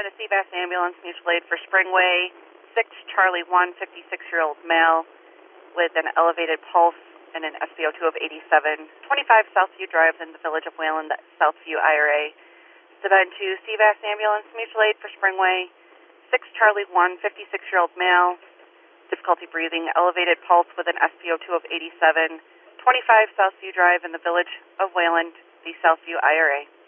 in a CVAS ambulance, mutual aid for Springway, 6 Charlie 1, 56-year-old male with an elevated pulse and an SpO2 of 87, 25 Southview Drive in the village of Wayland, Southview IRA. Savannah 2 CVAS ambulance, mutual aid for Springway, 6 Charlie 1, 56-year-old male, difficulty breathing, elevated pulse with an SpO2 of 87, 25 Southview Drive in the village of Wayland, the Southview IRA.